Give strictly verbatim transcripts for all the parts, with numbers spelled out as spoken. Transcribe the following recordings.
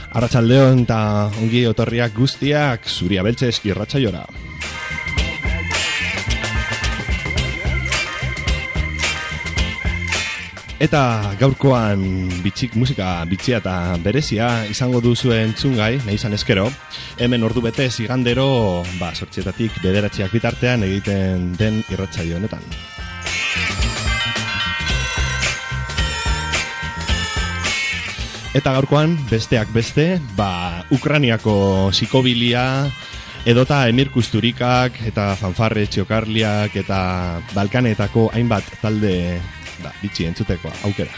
Arratsaldeon eta ongi etorriak guztiak Zuria Beltzez irratsaiora. Eta gaurkoan bitxik musika bitxia eta berezia izango duzuen entzungai, nahi izan eskero, hemen ordu betez igandero, ba, sortzietatik bederatziak bitartean egiten den irratsaio honetan. Eta gaurkoan, besteak beste, ba, Ukraniako psikobilia, edota Emir Kusturikak, eta fanfarre txokarliak, eta Balkanetako hainbat talde da, bitxi entzuteko aukera.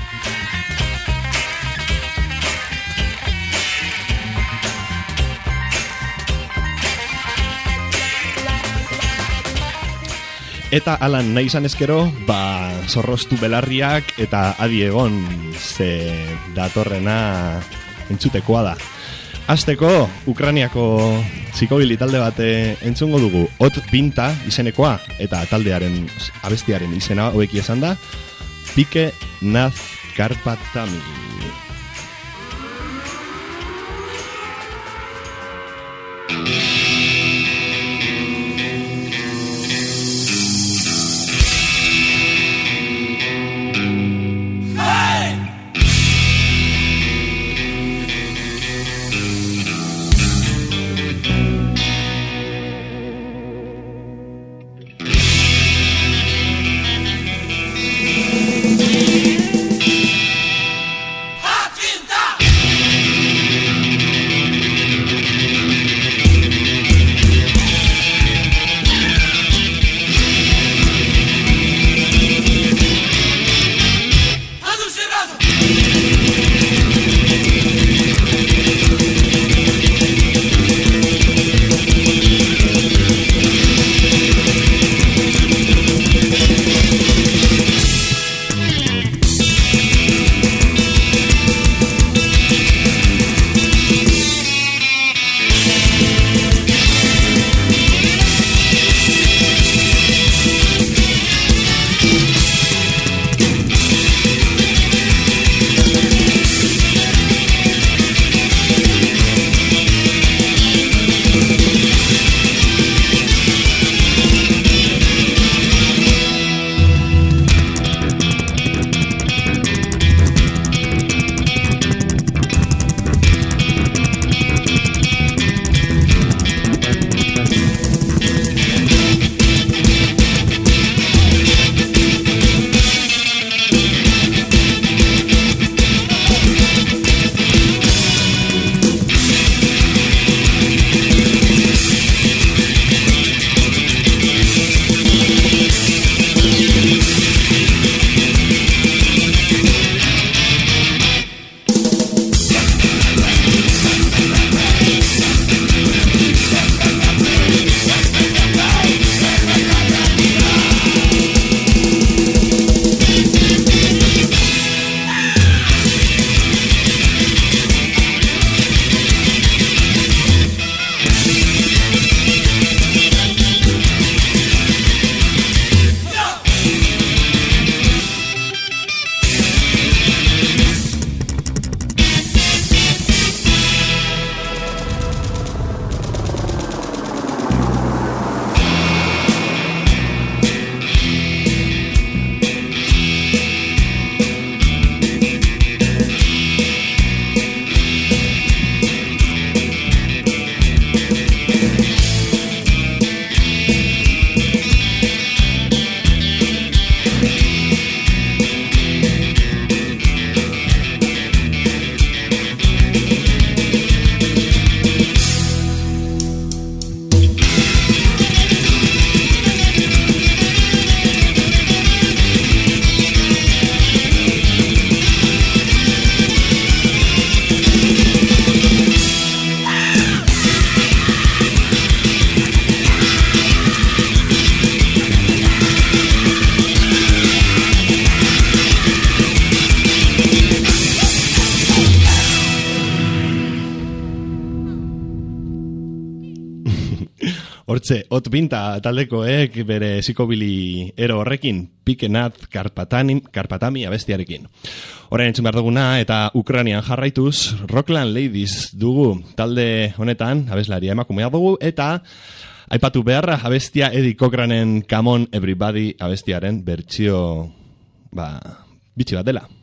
Eta alan nahi izan ezkero, ba, zorroztu belarriak eta adi egon ze datorrena entzutekoa da. Hasteko, Ukraniako psikobili talde bat entzungo dugu, Ot Pinta izenekoa, eta taldearen abestiaren izena hobeki esan da, Pike Naz Karpatami. Hortze, hot binta taldekoek bere psikobili ero horrekin, Pikenat Karpatami, Karpatami abestiarekin. Orain entzun behar duguna eta Ukrainian jarraituz, Rockland Ladies dugu talde honetan, abeslaria emakumea dugu, eta aipatu beharra abestia Eddie Cochranen Come On Everybody abestiaren bertsio, ba, bitxi bat dela.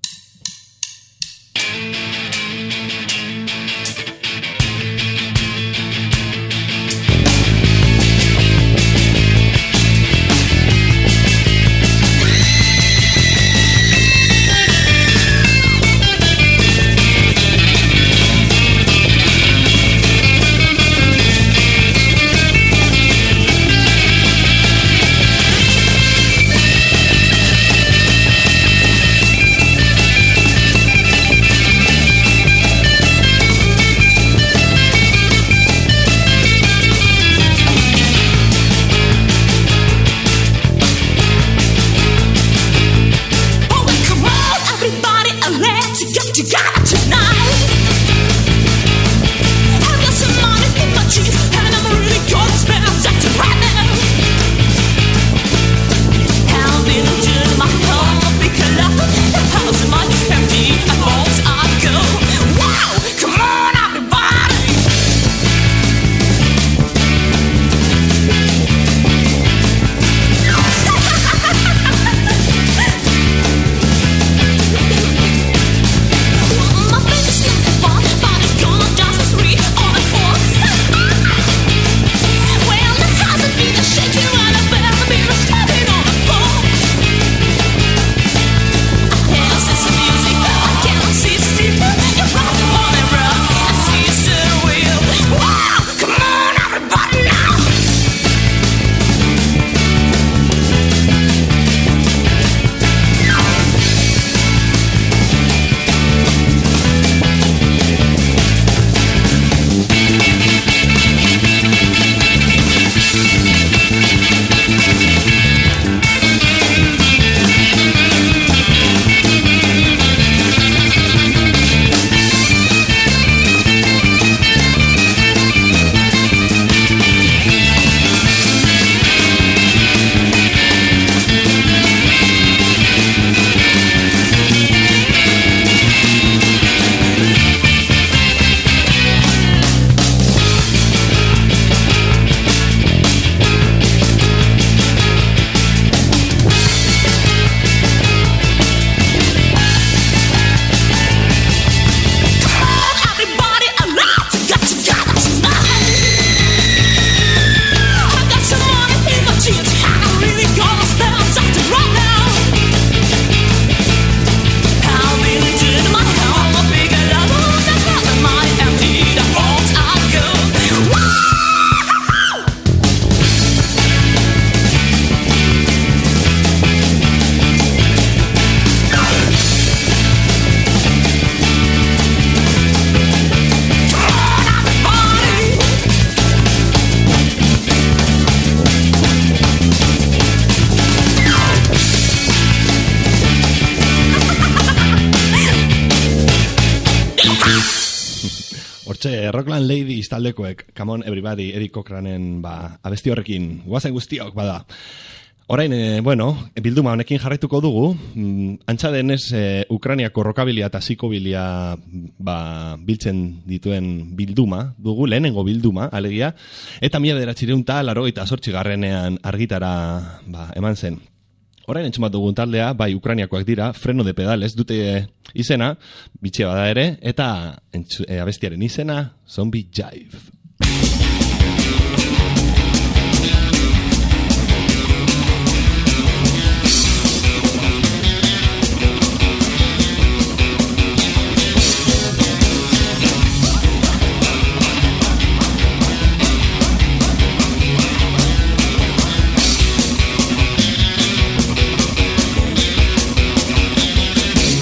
Rockland Ladies taldekoek, Come On Everybody, Eddie Cochranen ba, abesti horrekin, guazen guztiok, bada. Orain, e, bueno, bilduma honekin jarraituko dugu, mm, antza denez, e, Ukrainiako rokabilia eta psikobilia ba, biltzen dituen bilduma, dugu, lehenengo bilduma, alegia, eta mila bederatzireun eta laurogeita zortzi garrenean argitara ba, eman zen. Orain entzun bat dugun taldea, bai Ukrainiakoak dira, Freno de Pedales dute izena, bitxia bada ere, eta entzu, e, abestiaren izena, Zombie Jive.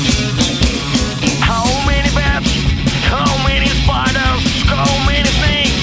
How many bats? How many spiders? How many snakes?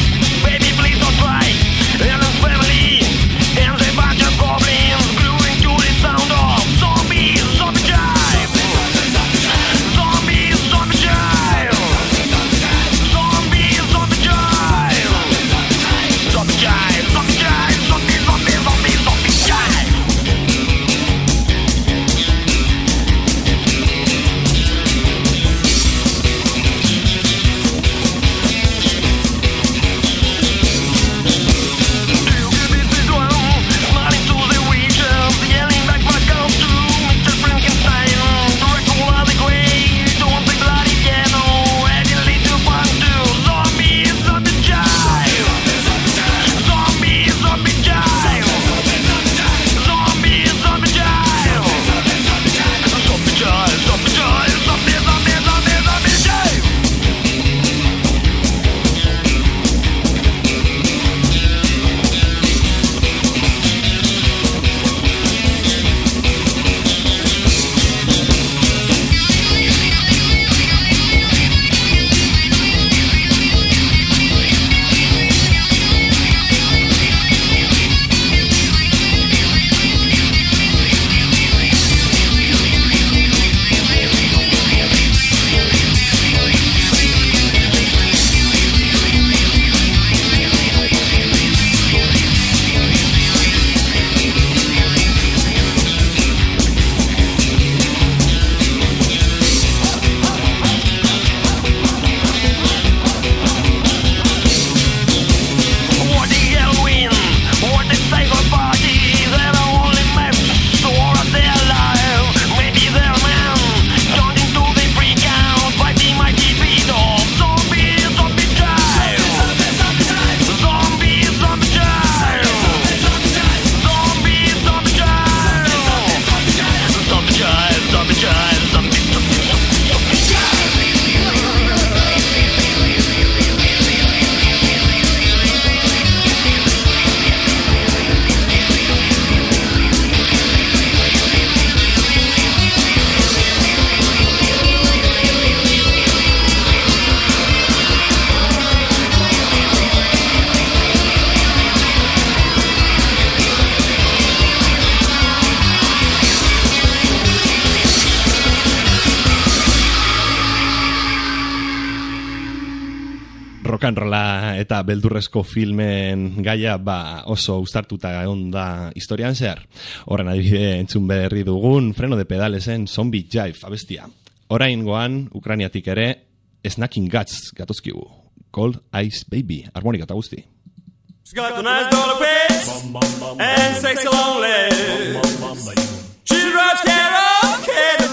rock and rolla eta beldurrezko filmen gaia ba oso uztartuta egon da historian zehar. Horren adibide entzun berri dugun Freno de Pedalesen Zombie Jive abestia. Oraingoan Ukrainiatik ere Snacking Guts gatozkigu. Cold Ice Baby, harmonika eta guzti. She's got the nice dollar face and sexy long legs. She drives karaoke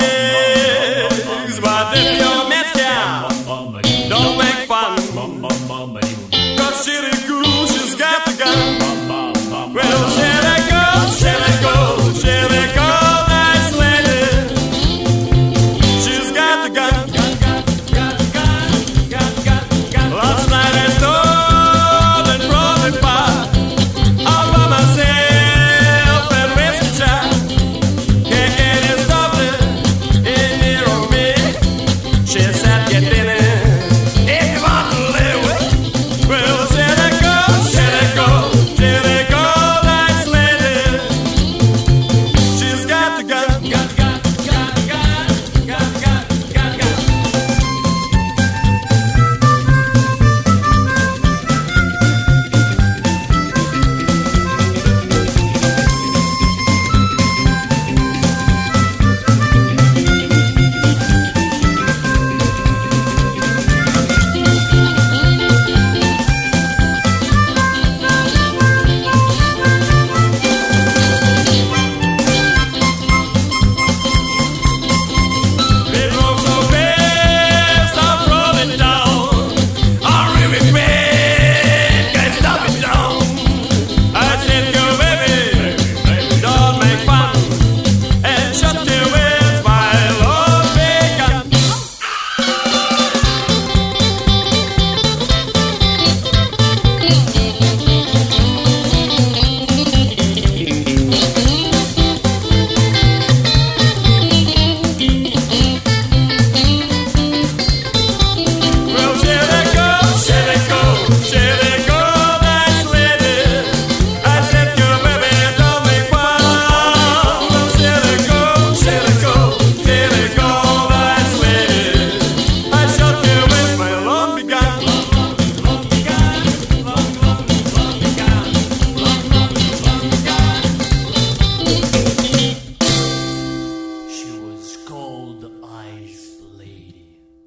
legs, but if you're messed down, don't make fun. Cause she the cool, she's got the gun. Well, she let go, she let go, she let go, nice lady. She's got the gun. Last night I stole and brought it back all by myself and whiskey shot. Can't get it stopped in here on me. She said, get in it if you want to live with. Well, she let go, she let go, she let go, nice lady. She's got the gun. Got, got, got, got, got, got, got, got. It looks so fast, I'm rolling down. I'm really bad, can't stop it down. I said, go baby, don't make fun, and shut your ears, my Lord Bacon. Well, she let go, she let go, she let go, nice lady. I said, go baby, don't make fun. Well, she let go, she let go, she let go, nice lady. I shut your ears, my long begun. Long begun, long, long, long begun. Long, long, long begun. She was called Ice Lady.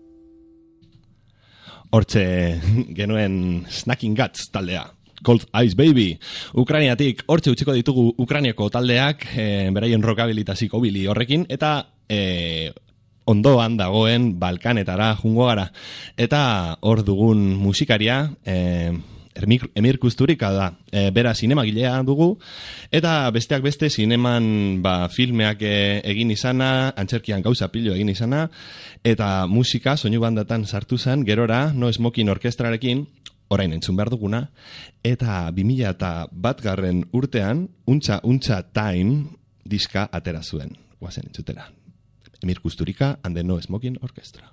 Hortxe genuen Snacking Guts taldea. Cold Ice Baby. Ukrainiatik hortxe utziko ditugu Ukrainiako taldeak, e, beraien rockabilitasiko bili horrekin, eta e, ondoan dagoen Balkanetara jungo gara. Eta hor dugun musikaria, e, Emir, Emir Kusturika da. E, bera zinemagilea dugu, eta besteak beste zineman ba, filmeak e, egin izana, antzerkian gauza pilo egin izana, eta musika soinu bandatan sartu zen, gerora, No Smoking orkestrarekin, orain entzun behar duguna, eta bi mila eta bat garren urtean, Untxa Untxa Time diska atera zuen. Guazen entzutera. Emir Kusturika and the No Smoking Orchestra.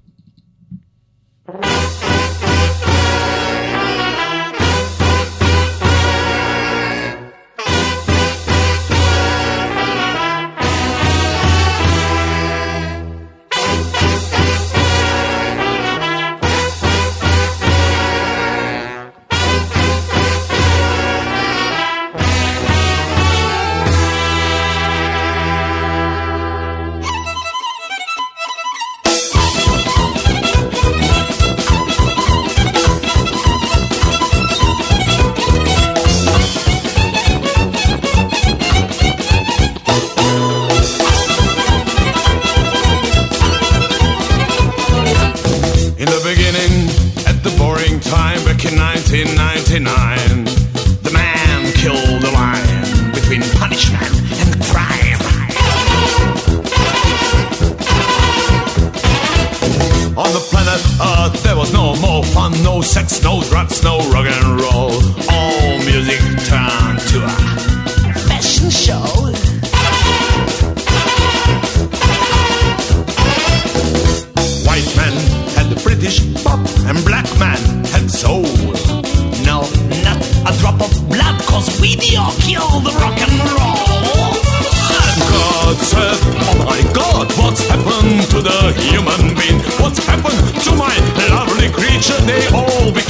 nineteen ninety-nine, the man killed the line between punishment and crime. On the planet Earth there was no more fun, no sex, no drugs, no rock and roll. All music turned to a fashion show. White man had the British pop and black man had soul. No, not a drop of blood, cause video killed the rock and roll. And God said, oh my God, what's happened to the human being? What's happened to my lovely creature? They all became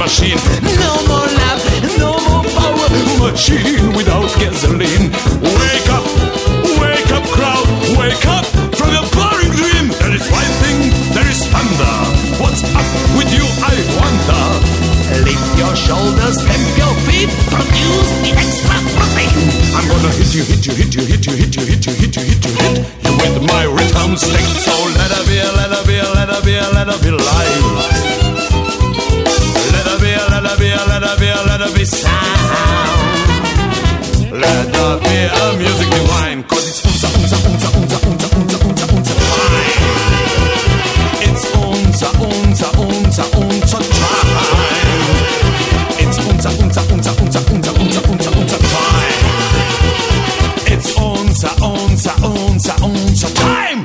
machine. No more love, no more power machine without gasoline. Wake up, wake up crowd, wake up from your boring dream. There is lightning, there is thunder. What's up with you, I wonder? Lift your shoulders, stamp your feet, produce the extra protein. I'm gonna hit you, hit you, hit you, hit you, hit you, hit you, hit you, hit you, hit you with my rhythm stick. So let her be, let her be, let her be, let her be live. Let her be, let her be, let her be, let her be sound. Let her be a music divine, cause it's unza, unza, unza, unza, unza, unza, unza, unza time. It's unza, unza, unza, unza time. It's unza, unza, unza, unza, unza, unza, unza, unza time. It's unza, unza, unza, unza time.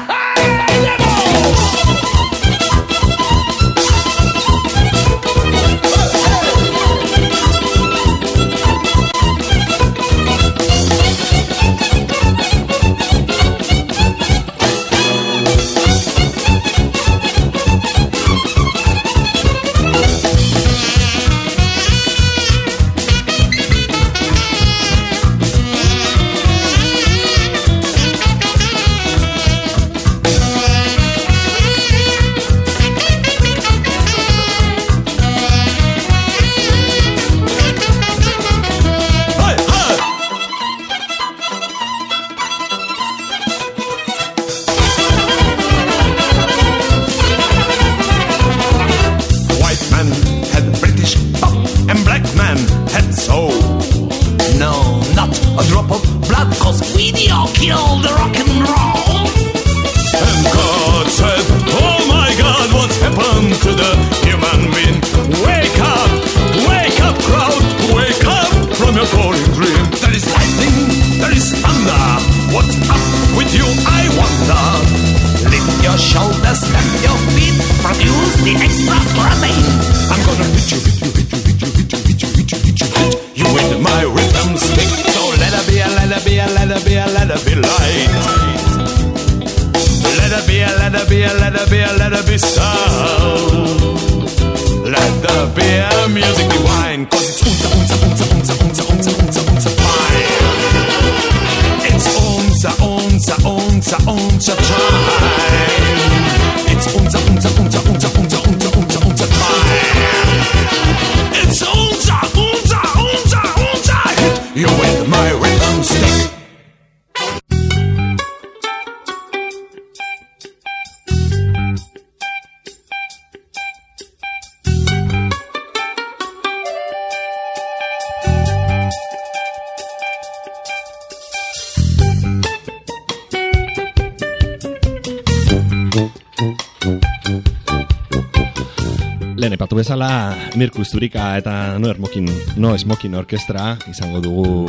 Epatu bezala, Mirko Uzturika eta No Smoking, No Smoking Orkestra izango dugu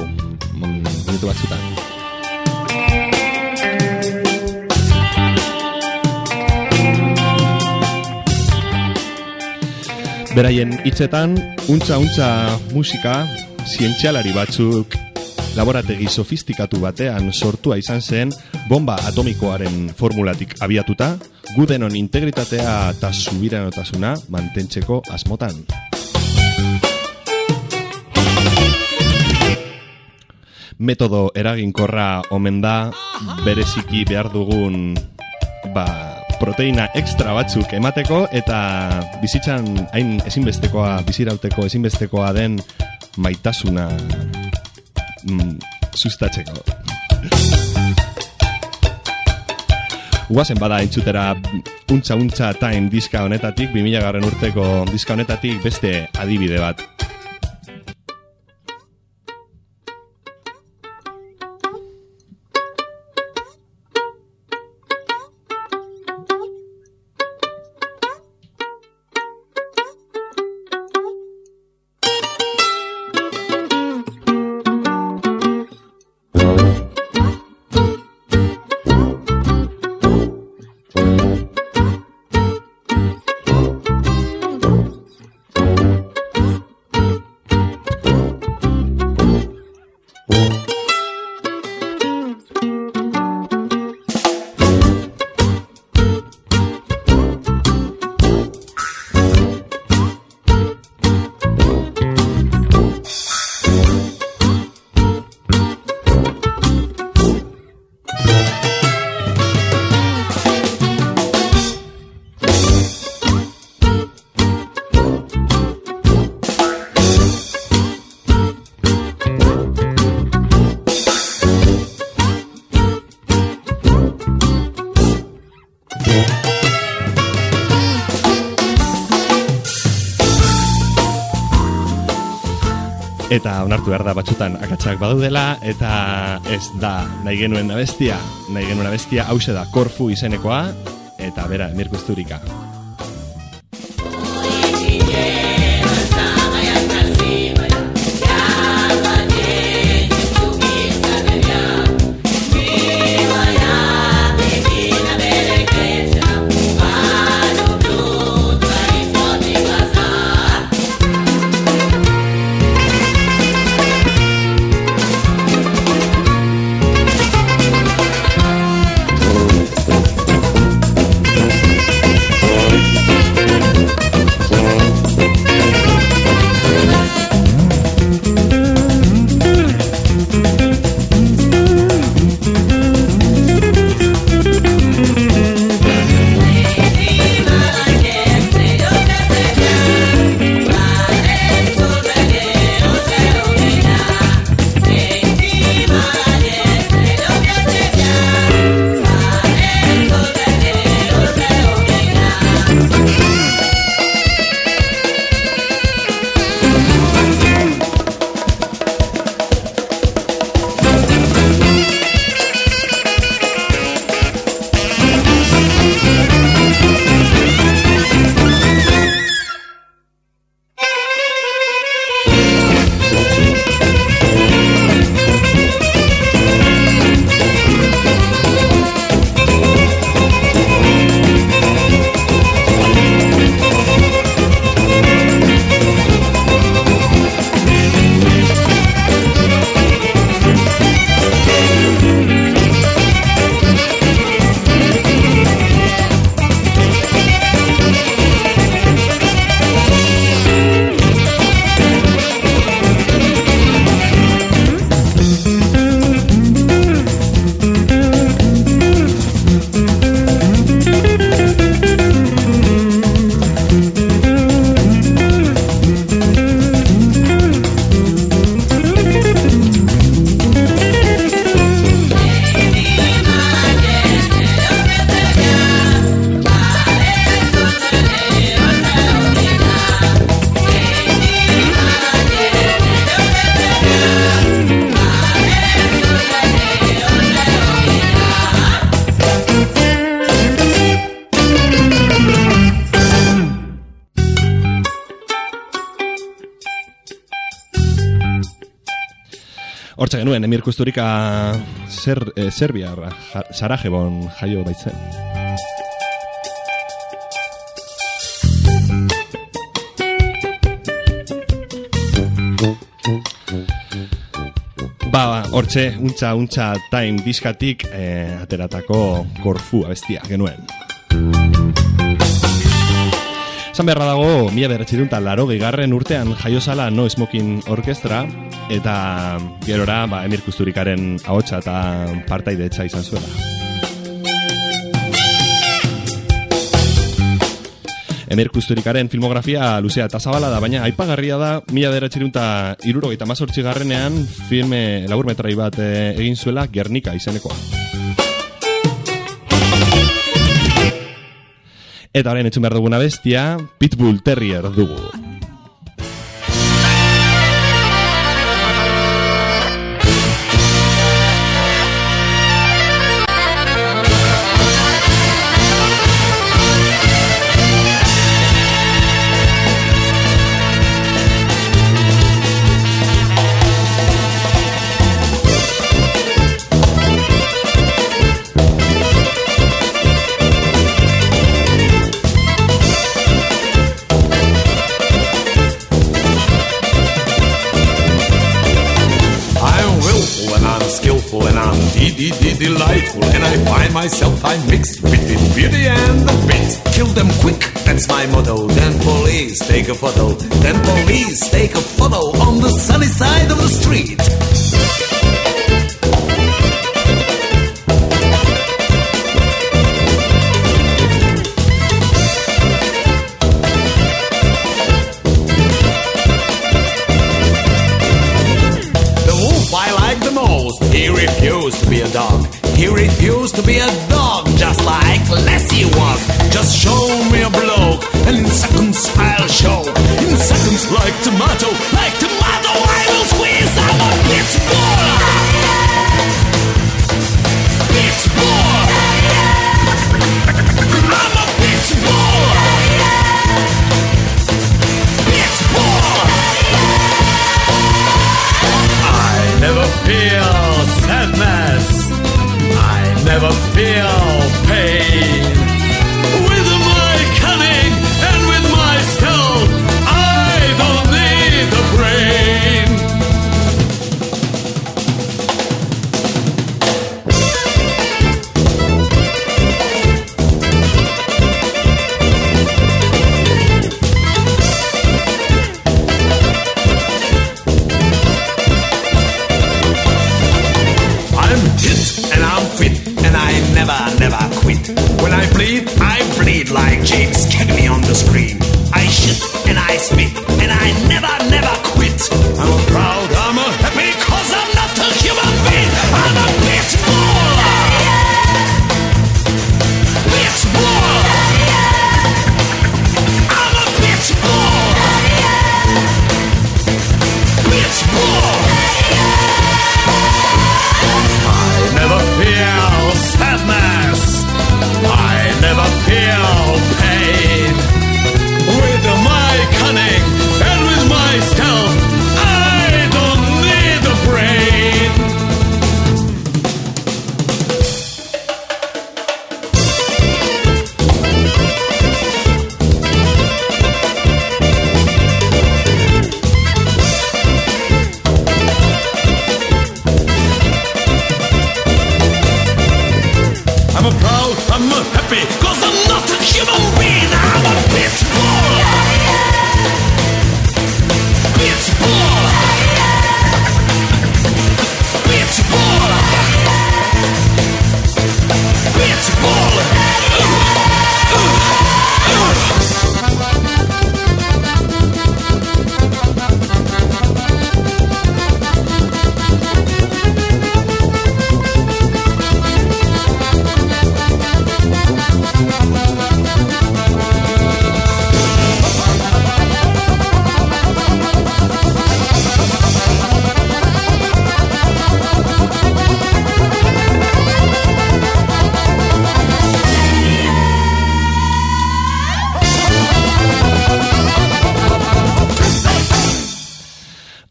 minutu batzutan. Beraien hitzetan, untza-untza musika zientzialari batzuk laborategi sofistikatu batean sortua izan zen bomba atomikoaren formulatik abiatuta, gu denon integritatea eta subiranotasuna mantentzeko asmotan. Metodo eraginkorra omen da, bereziki behar dugun ba, proteina extra batzuk emateko eta bizitzan hain ezinbestekoa, bizirauteko ezinbestekoa den maitasuna mm, sustatzeko. Guazen bada entzutera untza-untza time diska honetatik, bi mila garren urteko diska honetatik beste adibide bat. Eta onartu behar da batzutan akatsak badaudela, eta ez da nahi genuen abestia, nahi genuen abestia hause da Korfu izenekoa, eta bera, Emir Kusturika. Hortxe genuen, Emir Kusturika zer, eh, Serbiarra, Sarajevon jaio baitzen. Ba, hortxe, untxa, untxa time diskatik eh, ateratako Korfu abestia genuen. Esan beharra dago, mila bederatziehun laro gehigarren urtean jaiozala No Smoking Orkestra, eta gerora ba, Emir Kusturikaren ahotsa eta partaidetza izan zuela. Emir Kusturikaren filmografia luzea eta zabala da, baina aipagarria da mila bederatziehun hirurogeita hemezortzi garrenean filme laburmetrai bat egin zuela Gernika izenekoa. Eta orain entzun behar duguna bestia, Pitbull Terrier dugu. And I'm delightful, and I find myself I'm mixed between beauty and the beast. Kill them quick, that's my motto. Then police take a photo. Then police take a photo on the sunny side of the street. He refused to be a dog. He refused to be a dog, just like Lassie was. Just show me a bloke, and in seconds I'll show. In seconds, like tomato, like tomato, I will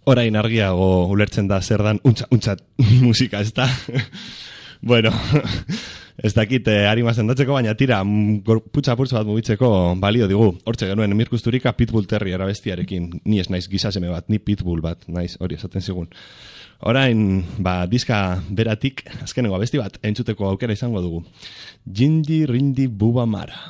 orain argiago ulertzen da zer dan untza, untzat musika, ez da? Bueno, ez dakit eh, harima zendatzeko, baina tira, gorputza-purtza bat mugitzeko balio digu. Hortxe genuen, Mirkusturika Pitbull Terrier abestiarekin, ni ez naiz gizaseme bat, ni Pitbull bat, naiz, hori esaten zigun. Orain, ba, diska beratik, azkenengo abesti bat, entzuteko aukera izango dugu. Jindi Rindi Buba Mara.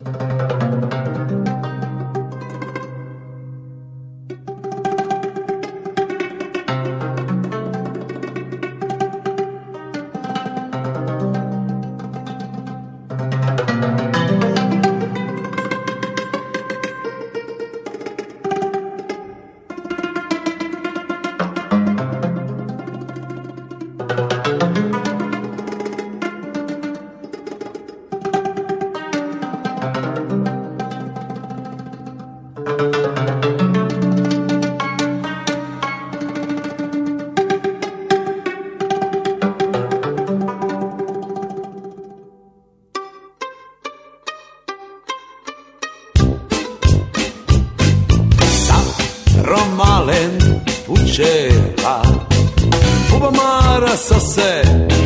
se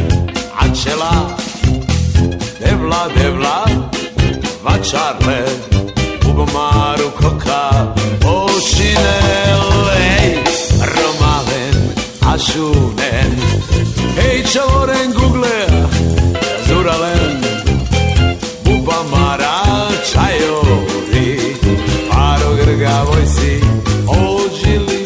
acela devla devla vačarle Bubomaru koka ošinele Romalen ašunen Hej čavoren google zuralen Bubamara čajori Paro grga vojsi ođili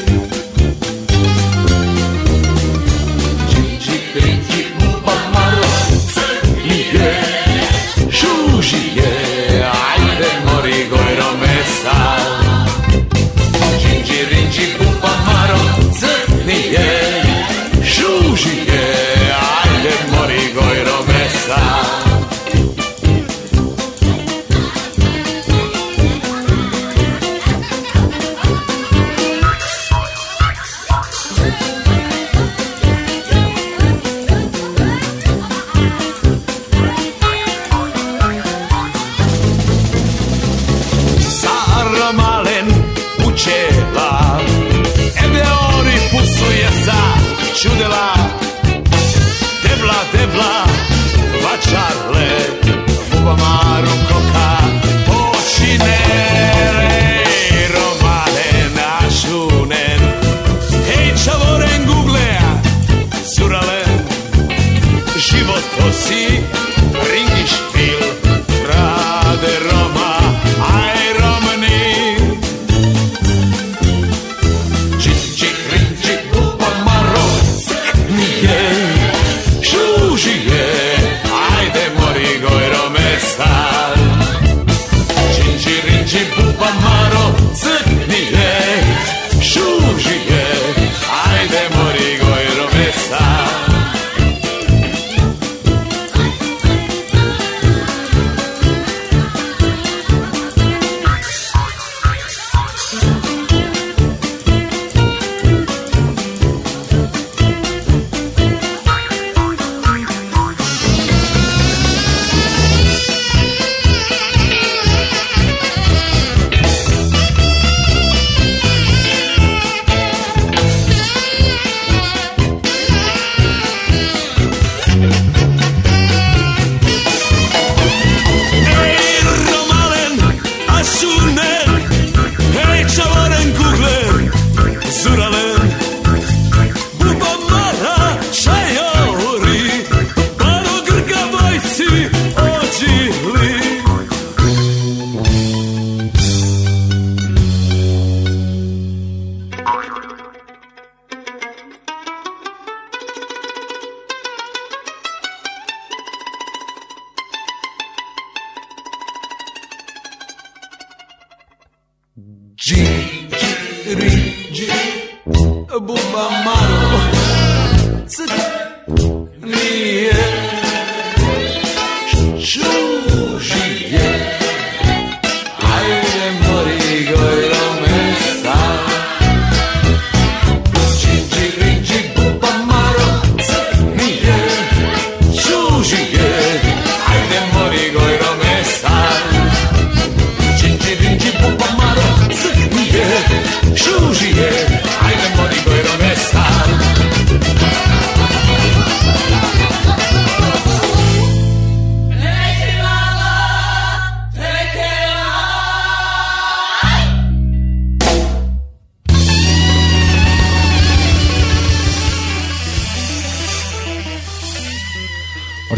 Shoo, yeah, I am money.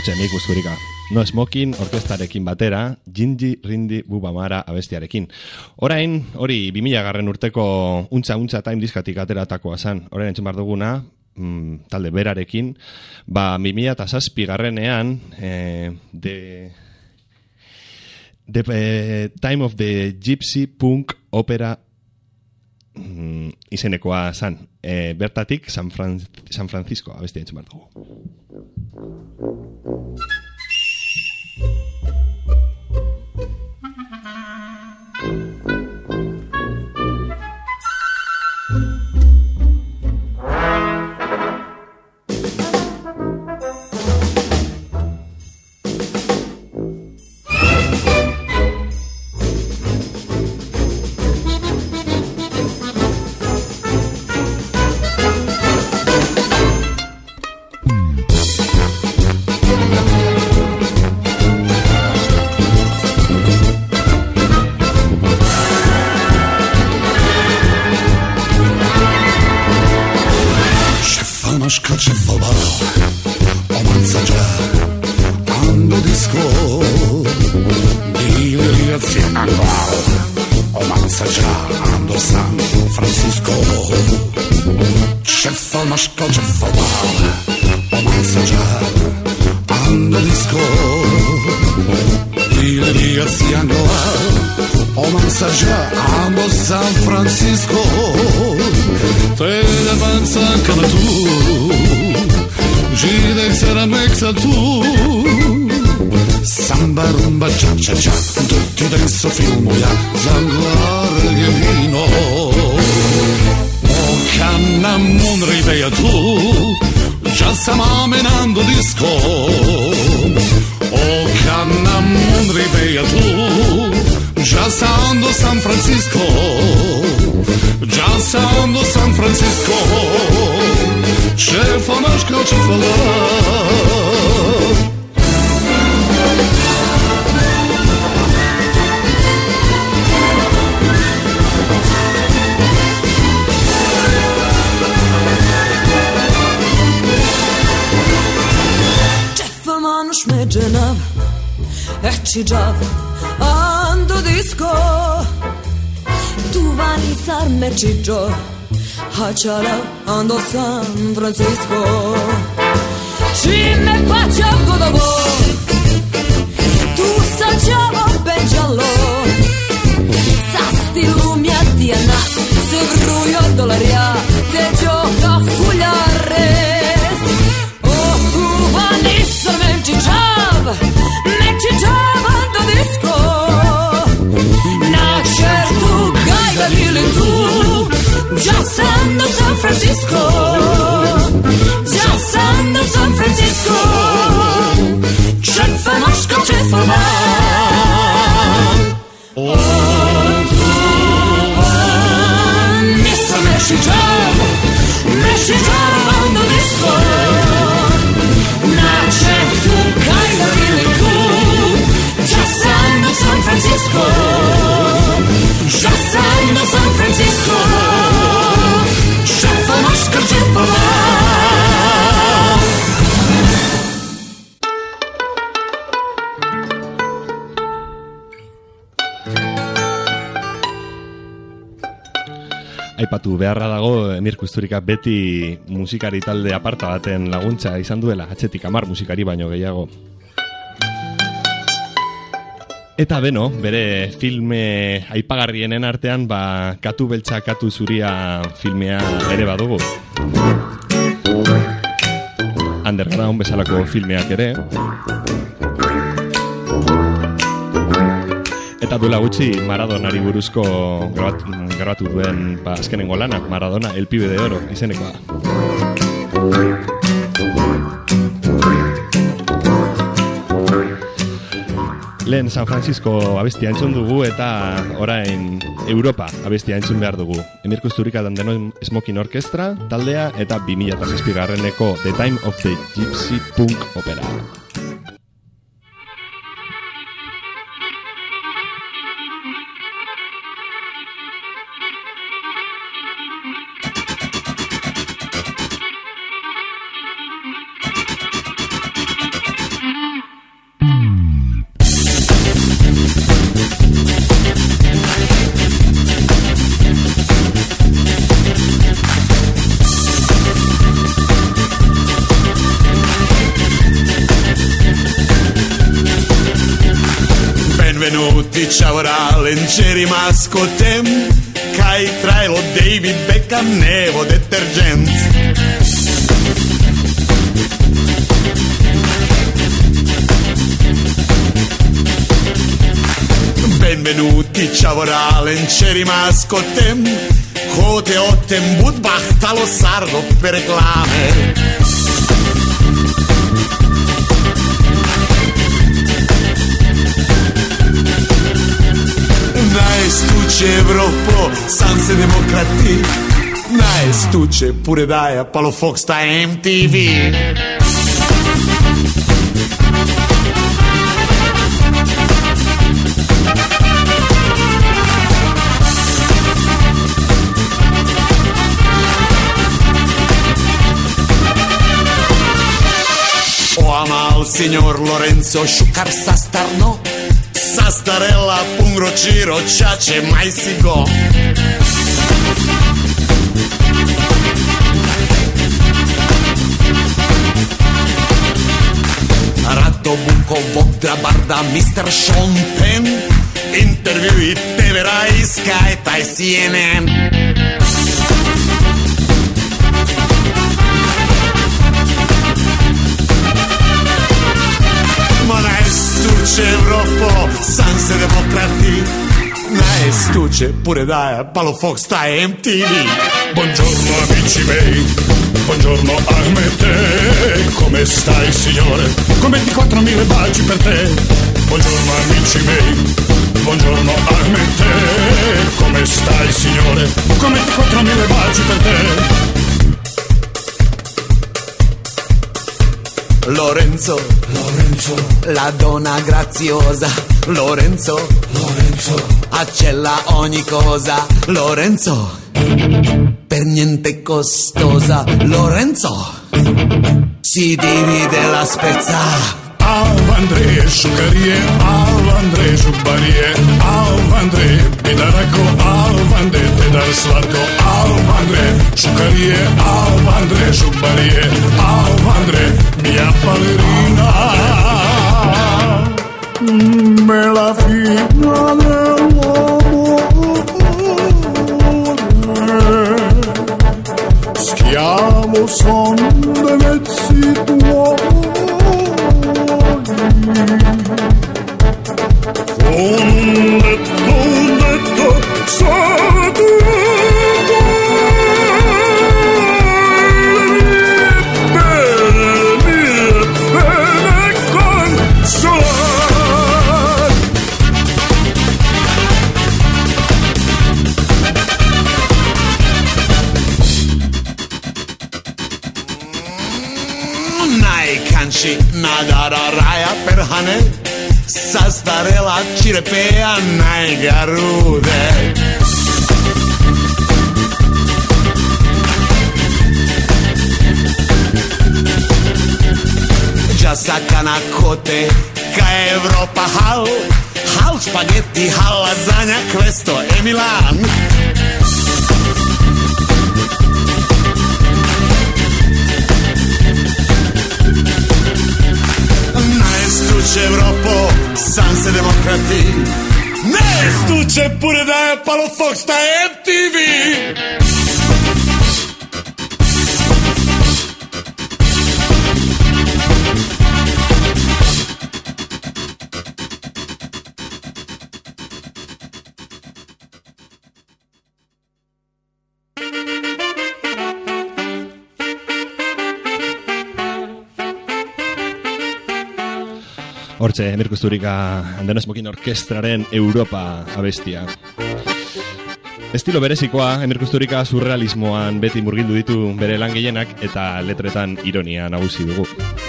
Hortxe, nik guzturika. No Smoking orkestarekin batera, Jinji Rindi Bubamara abestiarekin. Orain, hori bi mila garren urteko untza-untza time diskatik ateratakoa zan. Orain entzun behar duguna, mm, talde berarekin, ba, bi mila eta zazpi garrenean, eh, de... The eh, Time of the Gypsy Punk Opera mm, izenekoa zan. Eh, bertatik San, Fran San Francisco abestia entzun behar dugu. Scotch for bar, o manzaggiare, ando disco, di Lirizzi annual, o manzaggiare, ando San Francisco. C'è fa una scotch for bar, o manzaggiare, ando disco, di Lirizzi annual, o manzaggiare, ando San Francisco. Te la panza come tu, gide sera mexa tu, samba rumba cia cia cia, tutti adesso filmo ya, zanguare ghiolino. O canna mon rivea tu, già stiamo menando disco. O canna mon rivea tu, già stando San Francisco. Già stando San Francisco, c'è famosco, c'è falò. Manus međenav, eći džav, ando disco. Tu vani sar meći džo, hačala ando San Francisco. Čime paća godovo, tu sađavo beđalo. Sa stilu mjatija nas, se vrgrujo dolarja, te džoka fuljares. O tu vani sar meći džav, meći džav ando disco. Na čertu gajga bili tu, già stando San Francisco, già stando San Francisco, c'è famosco, c'è fama. O tu mista meši džav, meši džav ando disco. Na čertu gajga bili tu, già stando San Francisco, già stando San Francisco, c'è famosco, c'è fama. Aipatu beharra dago Emir Kusturika beti musikari talde aparta baten laguntza izan duela, atzetik hamar musikari baino gehiago. Eta beno, bere filme aipagarrienen artean, ba, Katu beltza, katu zuria filmea ere badugu. Underground bezalako filmeak ere. Eta duela gutxi Maradonari buruzko grabatu, grabatu duen ba, azkenengo lana, Maradona, el pibe de oro, izenekoa. Lehen San Francisco abestia entzun dugu eta orain Europa abestia entzun behar dugu. Emir Kusturika deno Smoking Orkestra taldea eta bi mila zazpi garreneko The Time of the Gypsy Punk Opera. ora lenceri rimascotem, kai trailo David Beckham nevo detergent. Benvenuti, ciao ora lenceri rimascotem, cote ottem budbach talo sardo per reclame. Naestuće Evropo, sam se demokrati, naestuće pure daja Palo Fox ta M T V. O amal signor Lorenzo Šukar sastarno, sastarella pungro ciro ciace mai si go. Rado Buko Vodra Barda mister Sean Penn, intervju i T V Rajska i taj C N N. Ma naestuće Evropo, sam se demokrati, naestuće pure daja Palo Fox ta M T V. Buongiorno amici miei, buongiorno Ahmete, come stai signore? Con ventiquattromila baci per te. Buongiorno amici miei, buongiorno Ahmete, come stai signore? Con ventiquattromila baci per te. Lorenzo, Lorenzo, la donna graziosa, Lorenzo, Lorenzo, accella ogni cosa, Lorenzo, per niente costosa, Lorenzo, si divide la spezza. Al Andrei Šukarije, Al Andrei Žubarije, Al Andrei Bidaraco, Al Andrei Pedar Slatko, Al Andrei Šukarije, Al Andrei Žubarije, Al Andrei mia ballerina, me la figlia dell'amore, schiavo son de vezzi tuoi. Un detto, un detto, sono tu bene, mie bene con sol. Naj kanči nadara raja per hane, sastarela cirepea najgarude. Già saccana cote, ca Europa hal, hal spaghetti, hal lasagna, questo è Milan. Naestuće Evropo, sam se demokrati, naestuće pure daje Palo Fox ta M T V. Hortxe, Emirko Zurika Andena Smokin Orkestraren Europa abestia. Estilo berezikoa, Emirko Zurika surrealismoan beti murgildu ditu bere lan gehienak eta letretan ironia nagusi dugu.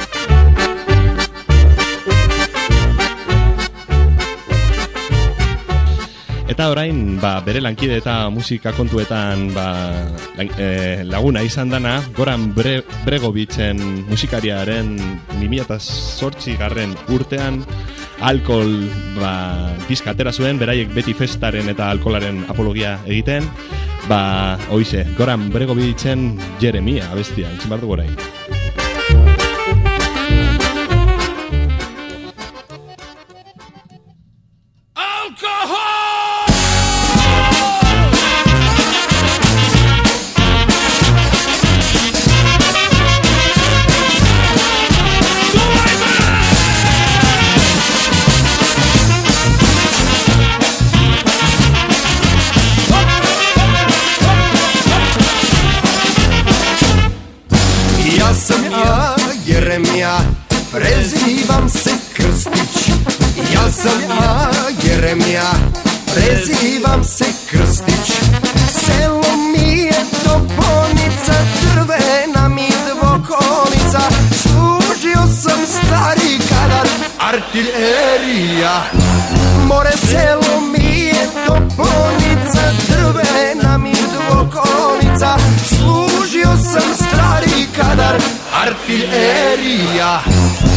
Eta orain, ba, bere lankide eta musika kontuetan ba, lan, e, laguna izan dana, Goran Bre, Bregovitzen musikariaren bi mila zortzi garren urtean alkohol ba, diska atera zuen, beraiek beti festaren eta alkoholaren apologia egiten, ba, oize, Goran Bregovitzen Jeremia abestia, entzun behar dugu orain. Alcohol! Jeremija, prezivam se Krstić. Ja sam ja, Jeremija, prezivam se Krstić. Selo mi je toponica, drvena mi dvokonica. Služio sam stari kadar, artiljerija. More selo mi je toponica, drvena mi dvokonica. Služio sam stari kadar, artiljerija.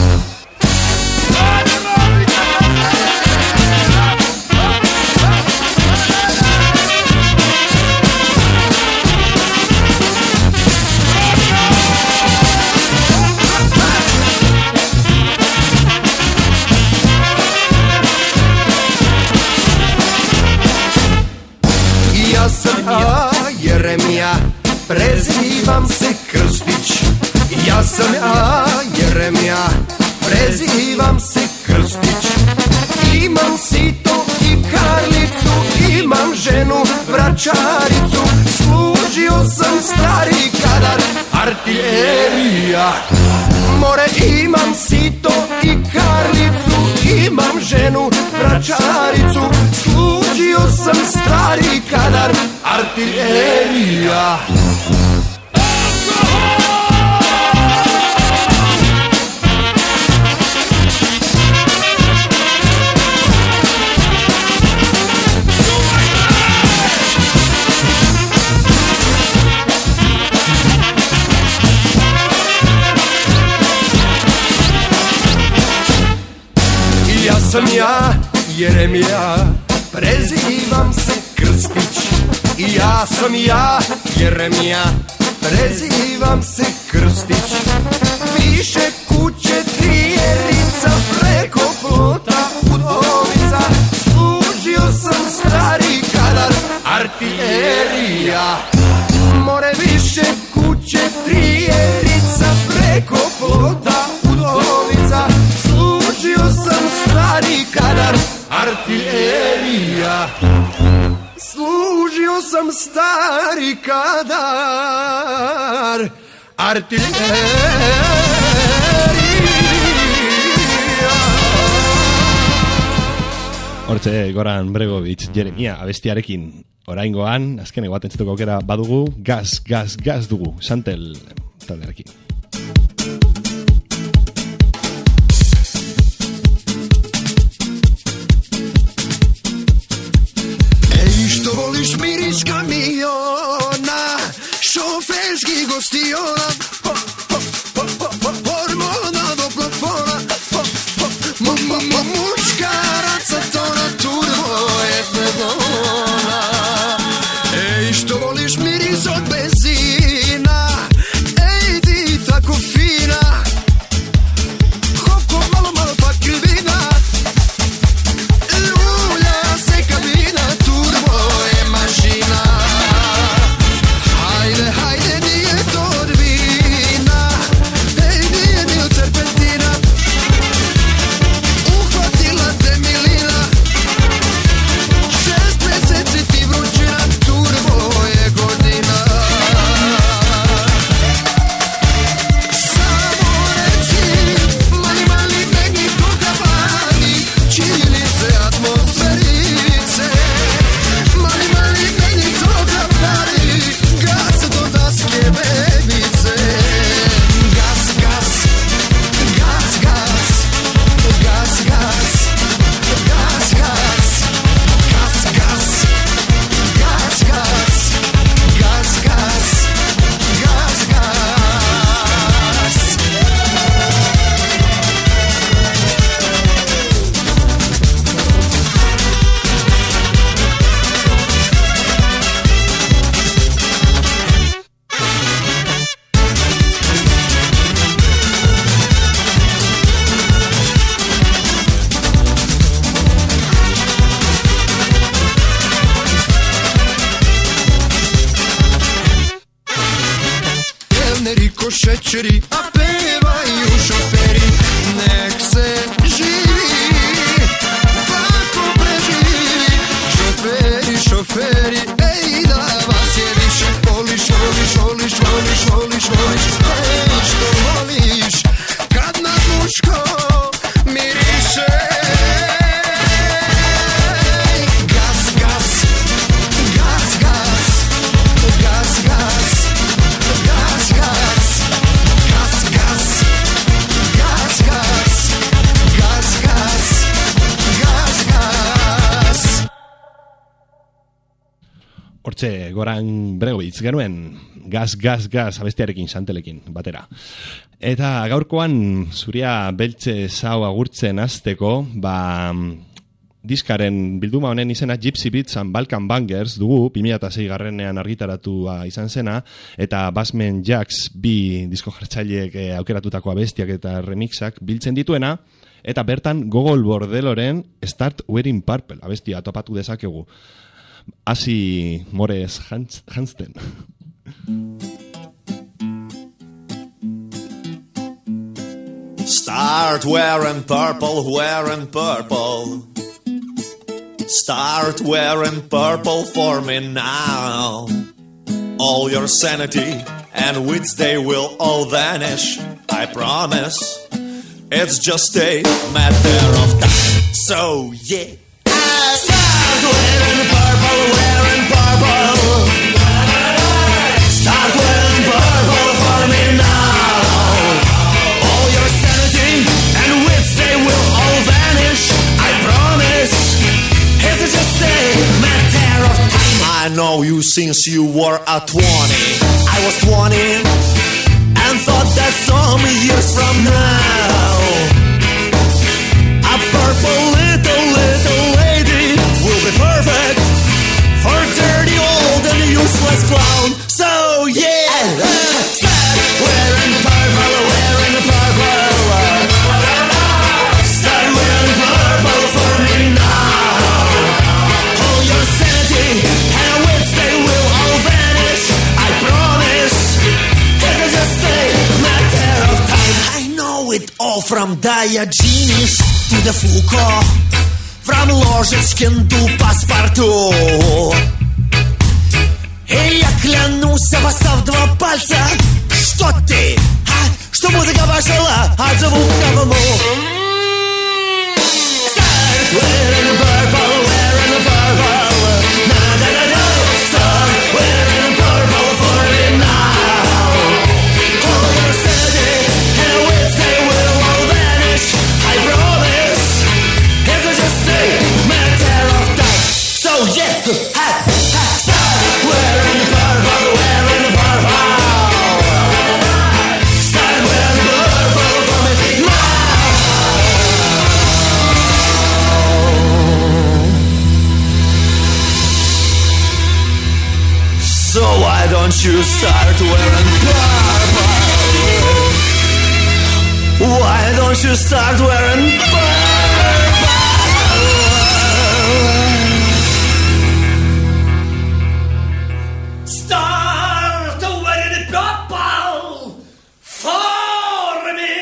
Ja sam ja, Jeremija, prezivam se Krstić. Ja sam ja, Jeremija, prezivam se Krstić. Imam sito i karlicu, imam ženu, vračaricu. Služio sam stari kadar, artiljerija. More imam sito i karlicu, imam ženu, vračaricu. Služio sam stari kadar, artiljerija. Ja sam ja, Jeremija, prezivam se Krstić. I ja sam ja, Jeremija, prezivam se Krstić. Više kuće trijerica, preko plota udovica. Služio sam stari kadar, artiljerija. More više kuće trijerica, preko plota udovica. Služio sam stari kadar, artiljerija. Služio sam stari kadar, artiljerija. Hortxe, Goran Bregovic, Jeremia abestiarekin. Oraingoan, azkeneko bat entzutuko aukera badugu, gaz, gaz, gaz dugu, Santel taldearekin. Što voliš miris kamiona, šoferskih gostiona, ho, ho, ho, ho, ho, hormona do plafona, ho, ho, mu, mu, mu, muškaraca tona, turbo je fedona. Ej, što voliš miris od benzina, ej, ti tako fina, hop, hop, malo, malo pa krivina, ljulja se kabina, turbo je mašina. Hajde, hajde, nije to od vina, ej, nije ni od terpentina, uhvatila te milina, šest meseci ti vrućina, turbo je godina. Samo reci, mali, mali, meni koga vani, činjenice, atmosferice, mali, mali, meni toga vani, gas do daske bebice. Gas, gas, gas, gas, gas, gas, gas, gas, gas, gas, gas, gas, gas, gas, gas, gas. Kelneri ko šećeri, a pevaju šoferi, nek se živi, tako preživi. Šoferi, šoferi, ej, da vas je više, voliš, voliš, voliš, voliš, voliš, voliš, ej, što voliš, kad hortxe Goran Bregovic genuen, gaz, gaz, gaz, abestiarekin, xantelekin, batera. Eta gaurkoan zuria beltze zau agurtzen azteko, ba, diskaren bilduma honen izena Gypsy Beats and Balkan Bangers dugu, bi mila sei garrenean argitaratua izan zena, eta Basement Jacks bi disko jartzaileek eh, aukeratutako abestiak eta remixak biltzen dituena, eta bertan Gogol Bordeloren Start Wearing Purple abestia topatu dezakegu. Hasi morez jantzten. Start wearing purple, wearing purple. Start wearing purple for me now. All your sanity and wits, they will all vanish, I promise. It's just a matter of time. So yeah, start wearing purple, wearing purple. Start wearing purple for me now. All your sanity and wits, they will all vanish, I promise. It's just a matter of time. I know you since you were at twenty. I was twenty and thought that some years from now a purple little, little lady will be perfect for dirty old and useless clown. So yeah, start wearing purple, wearing purple. Start wearing purple for me now. All your sanity and wits, they will all vanish, I promise. It's just a matter of time. I know it all from Diogenes to the Foucault, from Ложечкин до паспорту. И я клянусь, обоссав два пальца, что ты, а? Что музыка пошла от звука в мух. Start wearing purple, wearing purple. Na-da-da-da. Start wearing purple for me now. All your sanity and wits, they will all vanish, I promise. It's just a matter of time. So yeah, ha, ha, start wearing purple, wearing purple. Start wearing purple for me now. So why don't you start wearing purple? Why don't you start wearing purple? Start wearing purple for me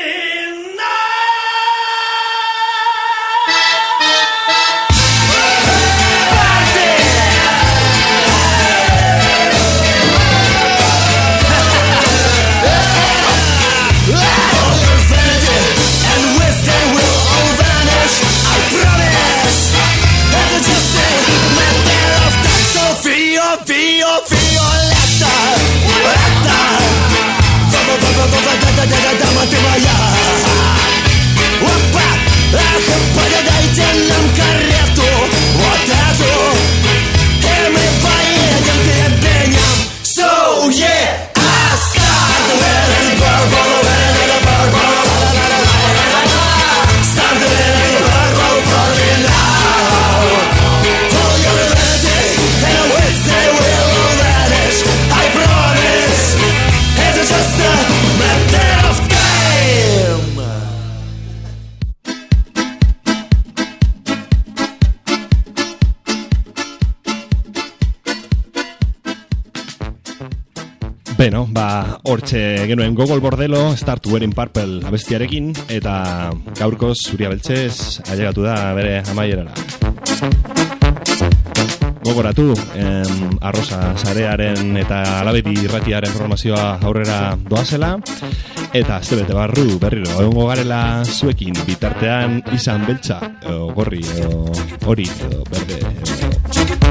Дама ты моя. Опа! Ах, подадайте нам карету, вот эту, и мы поедем к ребеням. So yeah, I start wearing purple, wearing purple. Start wearing purple for me now. All your vanity and wits, they will all vanish, I promise. It's just a matter of time. Beno, ba, hortxe genuen Gogol Bordelo, Start Wearing Purple abestiarekin, eta gaurkoz zuria beltzez ailegatu da bere amaierara. Gogoratu, em, Arrosa Sarearen eta Alabedi Irratiaren programazioa aurrera doazela, eta azte bete barru berriro egongo garela zuekin bitartean izan beltza, edo gorri, edo hori, edo berde, edo